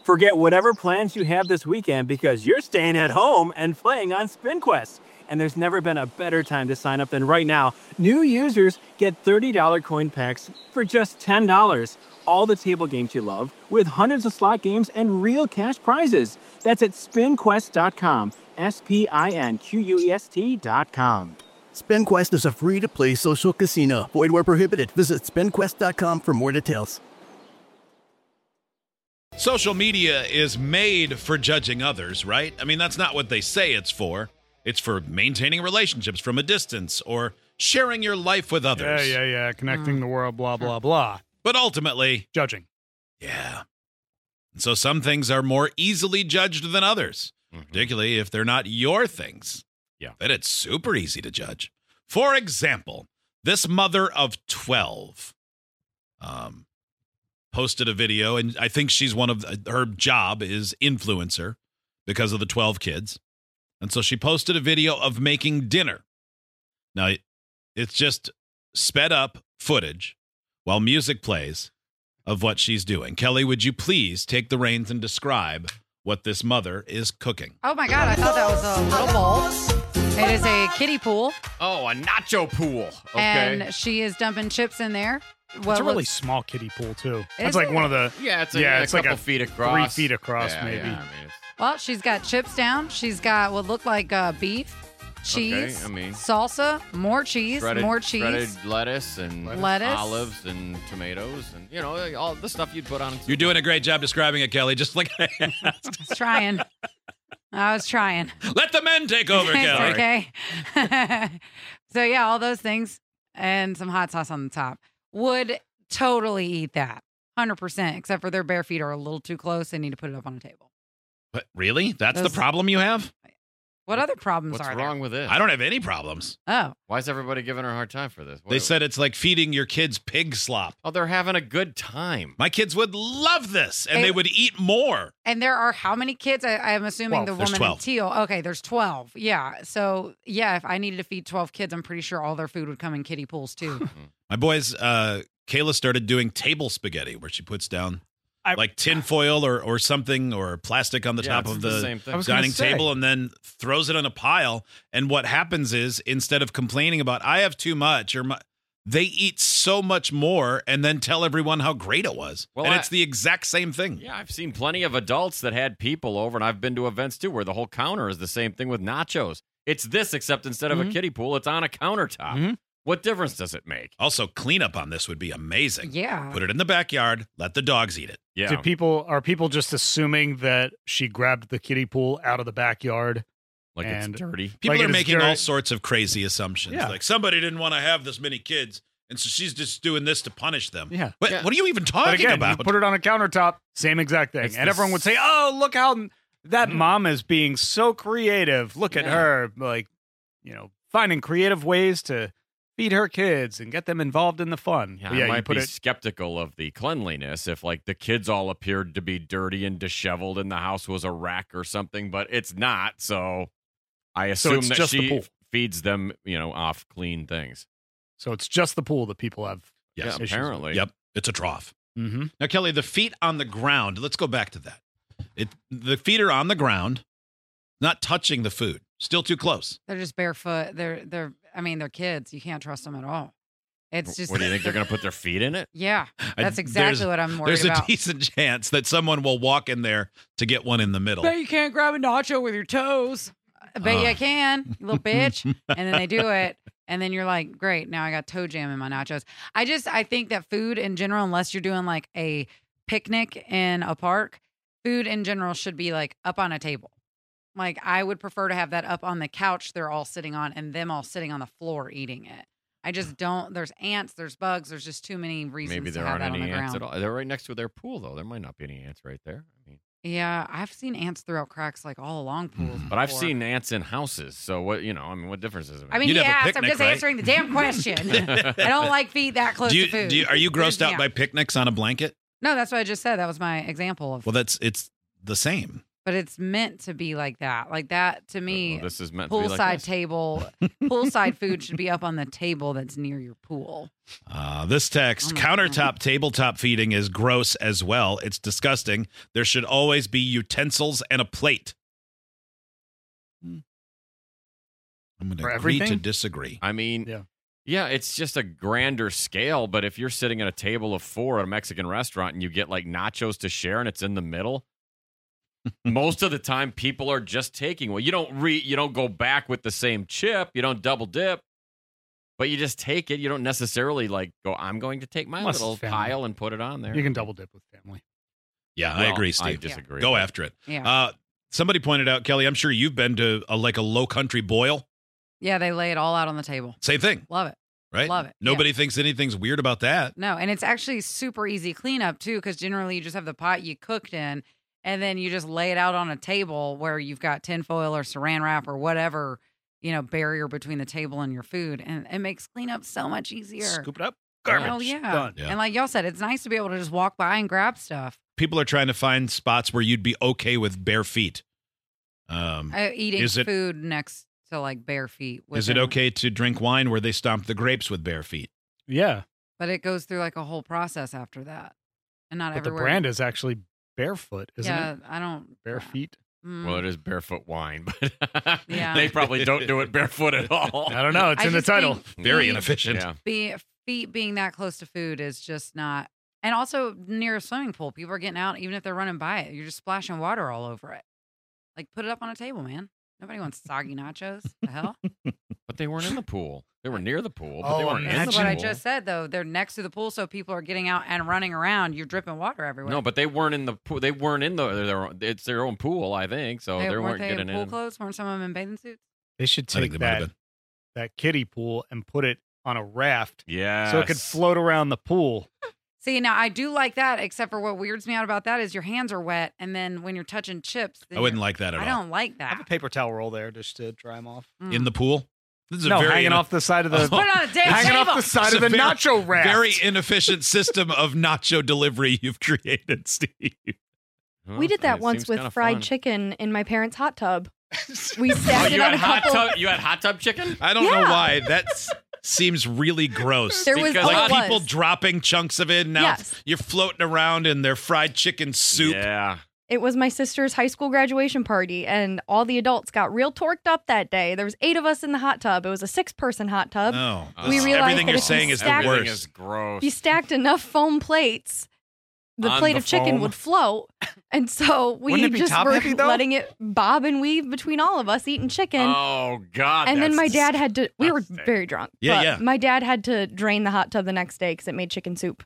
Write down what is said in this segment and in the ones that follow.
Forget whatever plans you have this weekend because you're staying at home and playing on SpinQuest. And there's never been a better time to sign up than right now. New users get $30 coin packs for just $10. All the table games you love, with hundreds of slot games and real cash prizes. That's at spinquest.com. SPINQUEST.com. SpinQuest is a free-to-play social casino. Void where prohibited. Visit spinquest.com for more details. Social media is made for judging others, right? I mean, that's not what they say it's for. It's for maintaining relationships from a distance or sharing your life with others. Yeah. Connecting the world, blah, blah, blah. But ultimately, Judging. yeah. And so some things are more easily judged than others, particularly if they're not your things. Yeah. But it's super easy to judge. For example, this mother of 12 posted a video, and I think she's her job is influencer because of the 12 kids. And so she posted a video of making dinner. Now, it's just sped up footage while music plays of what she's doing. Kelly, would you please take the reins and describe what this mother is cooking? Oh my God, I thought that was a little bowl. It is a kiddie pool. Oh, a nacho pool. Okay. And she is dumping chips in there. It's a really small kiddie pool, too. It's Is like it? one of the... Yeah, it's it's like like a feet across. 3 feet across, maybe. Yeah, I mean, it's, Well, she's got chips down. She's got what looked like beef, cheese, salsa, more cheese, shredded cheese. lettuce and Lettuce. olives and tomatoes and, all the stuff you'd put on. You're doing a great job describing it, Kelly. Just like I was trying. Let the men take over, Kelly. Okay. So, yeah, all those things and some hot sauce on the top. Would totally eat that. 100%, except for their bare feet are a little too close. They need to put it up on a table. But really? That's the problem you have? What other problems What's are wrong with this? I don't have any problems. Oh. Why is everybody giving her a hard time for this? They said it's like feeding your kids pig slop. Oh, they're having a good time. My kids would love this, and they would eat more. And there are how many kids? I'm assuming the There's woman 12. in teal. Okay, there's 12. Yeah. So, yeah, if I needed to feed 12 kids, I'm pretty sure all their food would come in kiddie pools, too. My boys, Kayla started doing table spaghetti, where she puts down like tinfoil or something or plastic on the top of the same thing. dining table and then throws it on a pile. And what happens is, instead of complaining about, I have too much, they eat so much more and then tell everyone how great it was. Well, and it's the exact same thing. Yeah, I've seen plenty of adults that had people over, and I've been to events too where the whole counter is the same thing with nachos. It's this, except instead of a kiddie pool, it's on a countertop. What difference does it make? Also, cleanup on this would be amazing. Yeah. Put it in the backyard. Let the dogs eat it. Yeah. Are people just assuming that she grabbed the kiddie pool out of the backyard? Like it's dirty? People Like are it is making dirty. all sorts of crazy assumptions. Yeah. Like somebody didn't want to have this many kids, and so she's just doing this to punish them. Yeah. What are you even But talking again, about? you put it on a countertop, same exact thing. It's And the everyone would say, oh, look how that mom is being so creative. Look at her, finding creative ways to feed her kids and get them involved in the fun. Yeah, But I might you put be it. skeptical of the cleanliness if, like, the kids all appeared to be dirty and disheveled and the house was a wreck or something, but it's not. So I assume it's that just the she pool. feeds them, off clean things. So it's just the pool that people have. Yes. Yeah, apparently. Yep. It's a trough. Mm-hmm. Now, Kelly, the feet on the ground. Let's go back to that. The feet are on the ground, not touching the food. Still too close. They're just barefoot. They're kids. You can't trust them at all. It's just. What do you think they're going to put their feet in it? Yeah, that's exactly what I'm worried about. There's a decent chance that someone will walk in there to get one in the middle. Bet you can't grab a nacho with your toes. I bet you I can, you little bitch. And then they do it. And then you're like, great, now I got toe jam in my nachos. I think that food in general, unless you're doing like a picnic in a park, food in general should be like up on a table. Like I would prefer to have that up on the couch they're all sitting on and them all sitting on the floor eating it. I just don't. There's ants, there's bugs, there's just too many reasons Maybe to there have aren't that on any the ants ground. at all. They're right next to their pool, though. There might not be any ants right there. Yeah, I've seen ants throughout cracks like all along pools. But I've before. seen ants in houses. So what difference does it make? I mean, You'd he have a asked. I'm picnic, just right? answering the damn question. I don't like feet that close to food. Are you grossed out Yeah. by picnics on a blanket? No, that's what I just said. That was my example of. Well, it's the same. But it's meant to be like that. Like that, to me, this is meant to be like poolside this. table, poolside food should be up on the table that's near your pool. This text, Oh my countertop tabletop feeding is gross as well. It's disgusting. There should always be utensils and a plate. I'm going to For agree to everything? disagree. I mean, Yeah. yeah, it's just a grander scale, but if you're sitting at a table of 4 at a Mexican restaurant and you get like nachos to share and it's in the middle, most of the time people are just taking. Well, you don't go back with the same chip, you don't double dip, but you just take it. You don't necessarily like go, I'm going to take my Unless little it's family. pile and put it on there. You can double dip with family. Yeah, I Well, agree, I Steve. disagree. Go but- after it. Yeah. Somebody pointed out, Kelly, I'm sure you've been to a low country boil. Yeah, they lay it all out on the table. Same thing, Love it. right? Love it. Nobody thinks anything's weird about that. No, and it's actually super easy cleanup too, because generally you just have the pot you cooked in, and then you just lay it out on a table where you've got tinfoil or saran wrap or whatever, barrier between the table and your food, and it makes cleanup so much easier. Scoop it up. Garbage. Oh yeah. Done. Yeah. And like y'all said, it's nice to be able to just walk by and grab stuff. People are trying to find spots where you'd be okay with bare feet. Eating Is it- food next to like bare feet. Is it within- okay to drink wine where they stomp the grapes with bare feet? Yeah. But it goes through like a whole process after that, and not But the everywhere. brand is actually barefoot, isn't yeah, it? I don't. Bare feet. Mm. Well, it is barefoot wine, but Yeah. they probably don't do it barefoot at all. I don't know. It's I in the just title. think Very feet- inefficient. Yeah. Feet being that close to food is just not. And also near a swimming pool, people are getting out, even if they're running by it. You're just splashing water all over it. Like, put it up on a table, man. Nobody wants soggy nachos. The hell? But they weren't in the pool. They were near the pool, but they Oh, weren't in That's the what I pool. just said, though. They're next to the pool, so people are getting out and running around. You're dripping water everywhere. No, but they weren't in the pool. They weren't in it's their own pool, I think. So Hey, they weren't weren't they getting in pool in. clothes? Weren't some of them in bathing suits? They should I think take they might have that kiddie pool and put it on a raft Yeah. so it could float around the pool. See, now I do like that, except for what weirds me out about that is your hands are wet, and then when you're touching chips, then I wouldn't you're- like that at I all. don't like I have a that. paper towel roll there just to dry them off. Mm. In the pool? This is No, a very hanging off the side of the Put it on a damn hanging table. off the side It's of a the very- nacho raft. very inefficient system of nacho delivery you've created, Steve. Huh? We did that It once seems with kinda fried fun. chicken in my parents' hot tub. We Oh, stacked it you on had a hot couple. tub. You had hot tub chicken. I don't know Yeah. why. That seems really gross. There was Because oh, Like it people was. dropping chunks of it, and now Yes. you're floating around in their fried chicken soup. Yeah. It was my sister's high school graduation party, and all the adults got real torqued up that day. There was 8 of us in the hot tub. It was a 6-person hot tub. No, We this- realized everything that you're if you saying is the stack- Everything worst. is gross. If you stacked enough foam plates, the On plate the of chicken foam? would float. And so we Wouldn't it be just top were heavy, though? letting it bob and weave between all of us eating chicken. Oh God. and then that's my dad had to, we were disgusting. very drunk. Yeah, but yeah. My dad had to drain the hot tub the next day because it made chicken soup.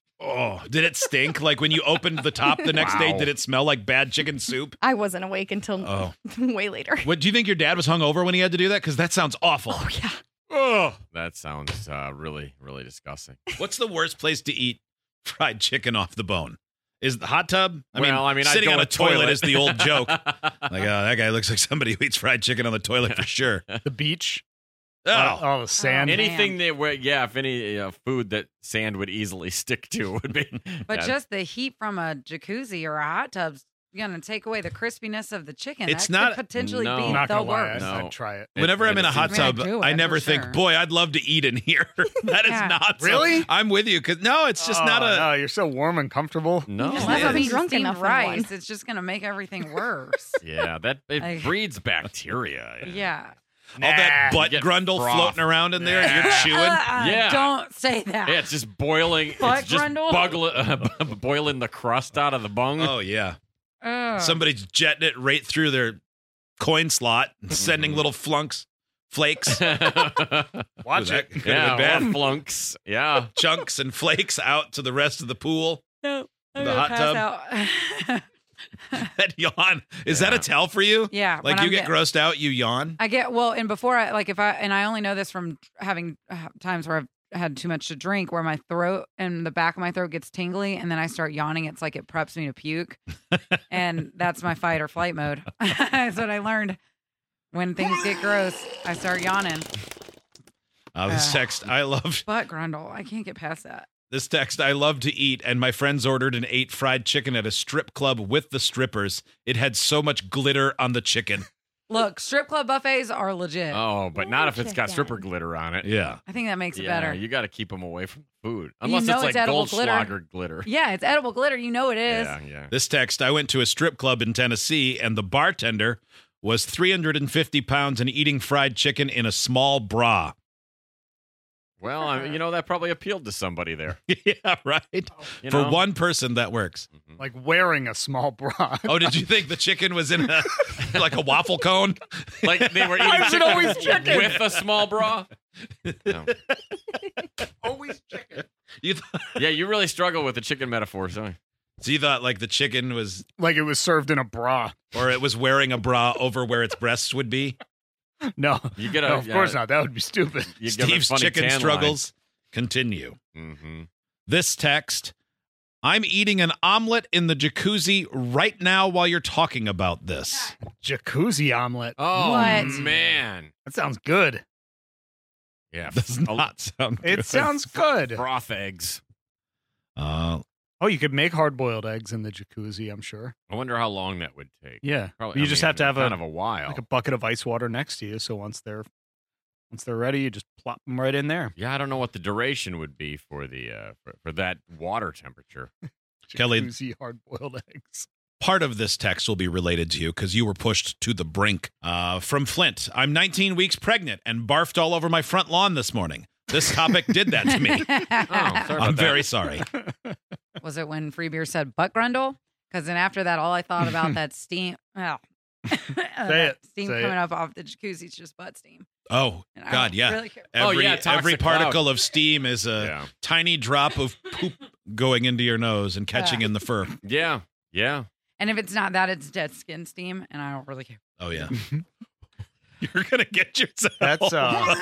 Oh, did it stink? Like when you opened the top the next day, Wow. did it smell like bad chicken soup? I wasn't awake until Oh. way later. What do you think your dad was hungover when he had to do that? Because that sounds awful. Oh, yeah. Oh, That sounds really, really disgusting. what's the worst place to eat fried chicken off the bone? Is the hot tub? I'd sitting go on a with toilet is the old joke. Like, oh, that guy looks like somebody who eats fried chicken on the toilet for sure. The beach. Oh, the sand. Any- Anything that, if any food that sand would easily stick to would be. But that- just the heat from a jacuzzi or a hot tub's going to take away the crispiness of the chicken. It's that not- could potentially No. be I'm not the gonna lie, worst. No. I'd try it. whenever I'm in a it hot seems- I mean, tub, I do I it, never for think, sure. boy, I'd love to eat in here. That is Yeah. not Really? I'm with you because no, it's just not a. No, you're so warm and comfortable. No. Unless Unless I'm I'm eating drunk steamed enough in rice, one. it's just going to make everything worse. Yeah, it Like- breeds bacteria. yeah. All that Nah, butt get grundle froth. floating around in there, and you're chewing. Yeah. Don't say that. Yeah, it's just boiling. Butt It's just grundle? boiling the crust out of the bung. Oh yeah, Ugh. somebody's jetting it right through their coin slot and sending little flakes, Watch that it. could have yeah, been or bad. flunks. Yeah. Chunks and flakes out to the rest of the pool. No, I'm The gonna hot pass out. That yawn is that a tell for you? Yeah, like when you I'm get grossed out, you yawn. I get and before I I only know this from having times where I've had too much to drink, where my throat and the back of my throat gets tingly, and then I start yawning. It's like it preps me to puke, and that's my fight or flight mode. That's what I learned. When things get gross, I start yawning. This text, I love. Butt grundle. I can't get past that. This text, I love to eat, and my friends ordered and ate fried chicken at a strip club with the strippers. It had so much glitter on the chicken. Look, strip club buffets are legit. Oh, but not if it's got stripper glitter on it. Yeah. I think that makes it Yeah, better. you got to keep them away from food. You Unless know it's it's like edible glitter. Goldschlager glitter. Yeah, it's edible glitter. You know it is. Yeah. This text, I went to a strip club in Tennessee, and the bartender was 350 pounds and eating fried chicken in a small bra. Well, that probably appealed to somebody there. Yeah, right? You For know? one person, that works. Like wearing a small bra. Oh, did you think the chicken was in like a waffle cone? Like they were Why eating is it always chicken? with a small bra. No. Always chicken. You thought, Yeah, you really struggle with the chicken metaphor, so so you thought like the chicken was, Like it was served in a bra. or it was wearing a bra over where its breasts would be? No, you get a no, of course not. That would be stupid. You give a Steve's funny chicken tan struggles continue. line. Mm-hmm. This text, I'm eating an omelet in the jacuzzi right now while you're talking about this. Jacuzzi omelet. Oh What? man, That sounds good. yeah, Does not sound good. It sounds good. froth eggs. Oh, you could make hard-boiled eggs in the jacuzzi, I'm sure. I wonder how long that would take. Yeah. Probably, You just have to have kind of a while. like a bucket of ice water next to you, so once they're ready, you just plop them right in there. Yeah, I don't know what the duration would be for the for that water temperature. Kelly- Jacuzzi hard-boiled eggs. Part of this text will be related to you because you were pushed to the brink. From Flint, I'm 19 weeks pregnant and barfed all over my front lawn this morning. This topic did that to me. Oh, sorry about I'm that. very sorry. Was it when Free Beer said butt grundle? Because then after that, all I thought about that steam. Oh. it. Steam Say coming it. up off the jacuzzi is just butt steam. Oh, And I God, don't yeah. really care. Oh, yeah, toxic every cloud. particle of steam is a Yeah. tiny drop of poop going into your nose and catching Yeah. in the fur. Yeah, yeah. And if it's not that, it's dead skin steam, and I don't really care. Oh, yeah. You're going to get yourself. That's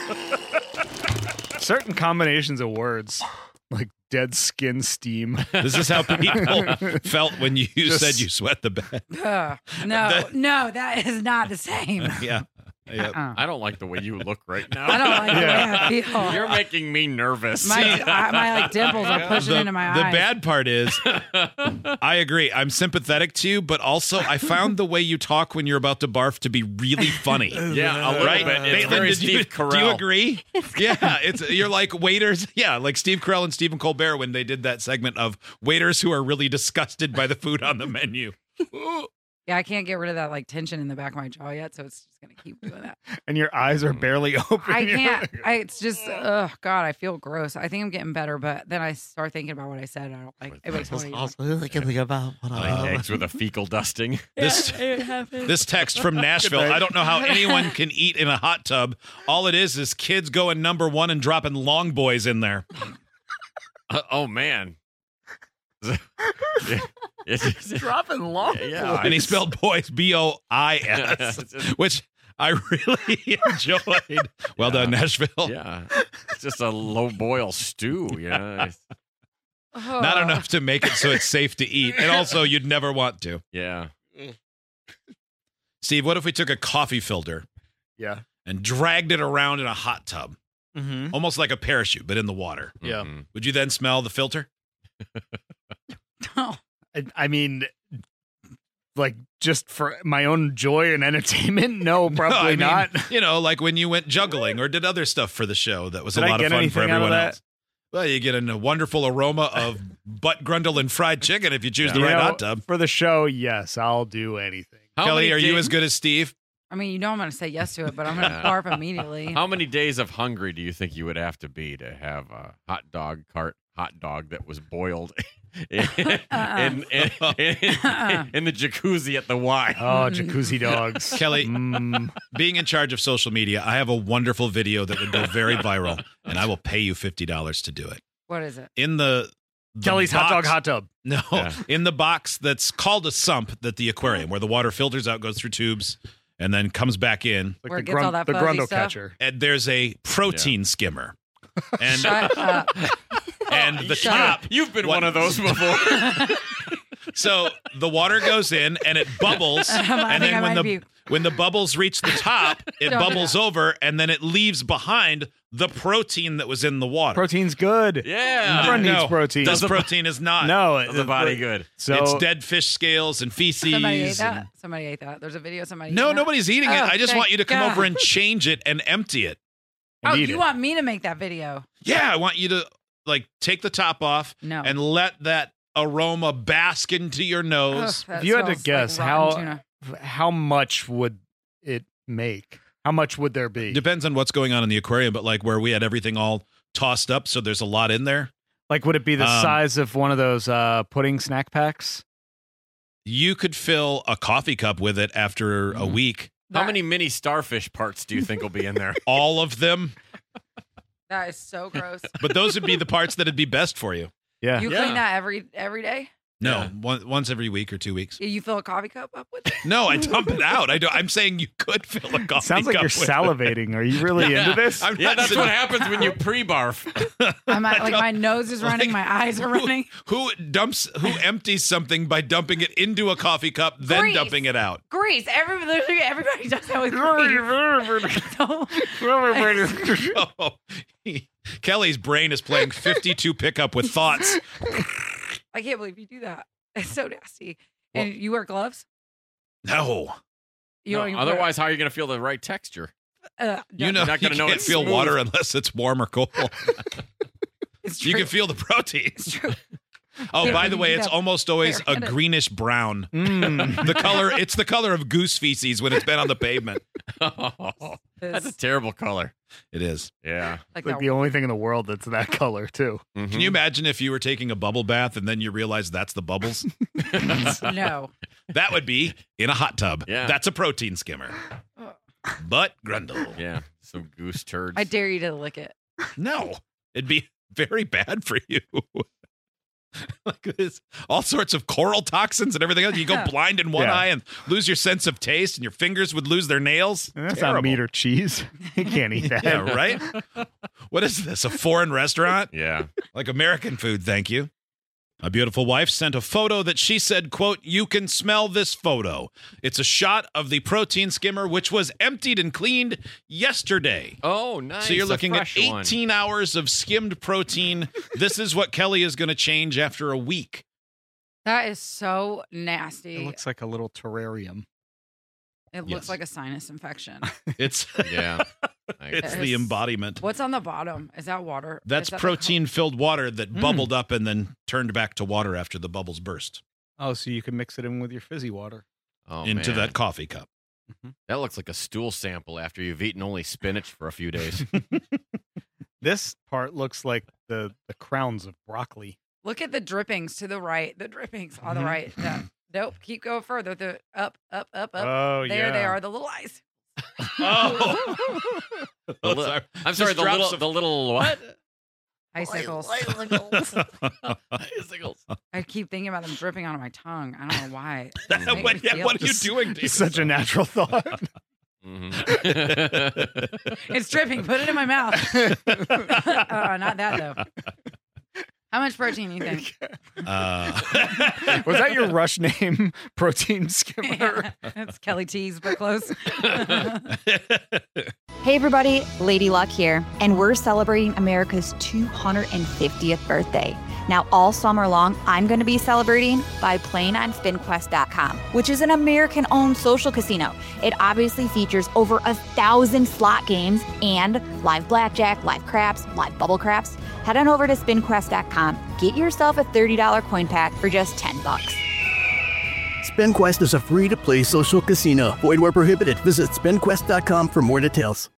certain combinations of words, like dead skin steam. This is how people felt when you Just- said you sweat the bed. No, that is not the same. Yeah. Yeah. Uh-uh. I don't like the way you look right now. I don't like the way I feel. You're making me nervous. my like dimples are pushing into my the eyes. bad part is, I agree. I'm sympathetic to you, but also I found the way you talk when you're about to barf to be really funny. Yeah, a little Right? bit. It's Maitland, very did you, Steve Carell. do you agree? Yeah, you're like waiters. Yeah, like Steve Carell and Stephen Colbert when they did that segment of waiters who are really disgusted by the food on the menu. Yeah, I can't get rid of that like tension in the back of my jaw yet, so it's just gonna keep doing that. And your eyes are barely open. I You're can't. like- It's just, oh God, I feel gross. I think I'm getting better, but then I start thinking about what I said. And I don't like it. Makes me wanna eat Like eggs with a fecal dusting. This text from Nashville. I don't know how anyone can eat in a hot tub. All it is kids going number one and dropping long boys in there. Oh man. dropping long. Yeah, And he spelled boys B-O-I-S, which I really enjoyed. Well done, Nashville. Yeah, it's just a low boil stew. Yeah, Not enough to make it so it's safe to eat. And also, you'd never want to. yeah. Steve, what if we took a coffee filter Yeah. and dragged it around in a hot tub? Mm-hmm. Almost like a parachute, but in the water. Yeah. Mhm. Would you then smell the filter? I mean, like just for my own joy and entertainment? No, probably I mean, not. You know, like when you went juggling or did other stuff for the show that was Did a I lot of get fun for anything out of everyone that? else. Well, you get a wonderful aroma of butt grundle and fried chicken if you choose the You right know, hot tub. For the show, yes, I'll do anything. How Kelly, many are you days- as good as Steve? I mean, you know I'm going to say yes to it, but I'm going to barf immediately. How many days of hungry do you think you would have to be to have a hot dog that was boiled in the jacuzzi at the Y? Oh, jacuzzi dogs. Kelly, Mm, being in charge of social media, I have a wonderful video that would go very viral, and I will pay you $50 to do it. What is it? In the Kelly's hot dog box- hot tub. No, Yeah. in the box that's called a sump that the aquarium, where the water filters out, goes through tubes, and then comes back in. Like Where the, it gets all that the fuzzy grundle stuff? catcher. And there's a protein skimmer. And Shut up. and the Shut top. You've been What- one of those before. So the water goes in and it bubbles, I and think I then might when be. when the bubbles reach the top, it Don't do bubbles that. over, and then it leaves behind the protein that was in the water. Protein's good. Yeah. Everyone needs No, protein. This protein is not. No, Does the body good. So It's dead fish scales and feces. Somebody ate that. and- Somebody ate that. There's a video. of somebody. No, eating that. nobody's eating it. Oh, I just thank want you to come God. over and change it and empty it. Oh, Eat you it. want me to make that video? Yeah, I want you to take the top off No. and let that aroma bask into your Ugh, nose. that If you had to smells like guess, rotten how much would it make? How much would there be? Depends on what's going on in the aquarium, but like where we had everything all tossed up, so there's a lot in there. Like, would it be the Um, size of one of those pudding snack packs? You could fill a coffee cup with it after a week. How many mini starfish parts do you think will be in there? All of them, That is so gross. but those would be the parts that'd be best for you. Yeah. You Yeah. clean that every day? No, once every week or 2 weeks. You fill a coffee cup up with it? No, I dump it out. I'm saying you could fill a coffee Sounds like cup you're with it. salivating. Are you really into this? I'm Yeah, not that's sitting- what happens when you pre-barf. My nose is running, my eyes are running. Who empties something by dumping it into a coffee cup, then Grease. dumping it out? Grease. Everybody does that with grease. So, Oh, Kelly's brain is playing 52 pickup with thoughts. I can't believe you do that. It's so nasty. And you wear gloves? No, You No, don't even otherwise, how are you going to feel the right texture? you know You're not you gonna know can't it's feel smooth. water unless it's warm or cold. It's You true. can feel the protein. It's true. Oh, Yeah, by the you way, can it's have almost always a barehanded. greenish brown. Mm. It's the color of goose feces when it's been on the pavement. That's a terrible color. It is. Yeah. Like It's like that. the only thing in the world that's that color, too. Can you imagine if you were taking a bubble bath and then you realize that's the bubbles? No. That would be in a hot tub. Yeah. That's a protein skimmer. But Grundle. Yeah. Some goose turds. I dare you to lick it. No, it'd be very bad for you. Like this, all sorts of coral toxins and everything else. You go blind in one Yeah. eye and lose your sense of taste, and your fingers would lose their nails. And that's Terrible. not meat or cheese. You can't eat that. Yeah, right? What is this? A foreign restaurant? Yeah. Like American food, thank you. A beautiful wife sent a photo that she said, quote, "You can smell this photo." It's a shot of the protein skimmer, which was emptied and cleaned yesterday. Oh, nice. So you're A looking at fresh one. 18 hours of skimmed protein. This is what Kelly is going to change after a week. That is so nasty. It looks like a little terrarium. It looks Yes. like a sinus infection. It's Yeah. it's the embodiment. What's on the bottom? Is that water? That's Is that protein-filled water that bubbled up and then turned back to water after the bubbles burst Oh, so you can mix it in with your fizzy water. Oh, into man. that coffee cup. That looks like a stool sample after you've eaten only spinach for a few days. This part looks like the crowns of broccoli. Look at the drippings to the right. The drippings on the Mhm. right. Yeah. Nope. Keep going further. The up. Oh, There they yeah. are. The little eyes. Oh, The li- Sorry. I'm sorry, Just drops of- the little what? Icicles. Icicles. I keep thinking about them dripping onto my tongue. I don't know why. what, yeah, what are you doing to It's such a natural thought. Mhm. It's dripping. Put it in my mouth. Not that though. How much protein do you think? Was that your rush name? Protein skimmer? It's Kelly T's, but close. Hey everybody, Lady Luck here, and we're celebrating America's 250th birthday. Now, all summer long, I'm going to be celebrating by playing on SpinQuest.com, which is an American-owned social casino. It obviously features over 1,000 slot games and live blackjack, live craps, live bubble craps. Head on over to SpinQuest.com. Get yourself a $30 coin pack for just $10. SpinQuest is a free-to-play social casino. Void where prohibited. Visit SpinQuest.com for more details.